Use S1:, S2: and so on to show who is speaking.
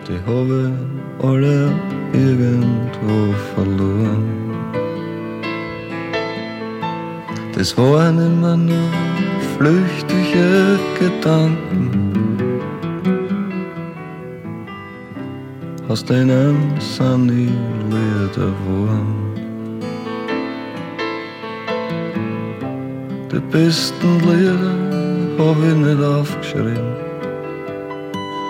S1: die habe alle irgendwo verloren. Das waren immer nur flüchtige Gedanken, aus denen sind die Lieder geworden. Die besten Lieder hab ich nicht aufgeschrieben,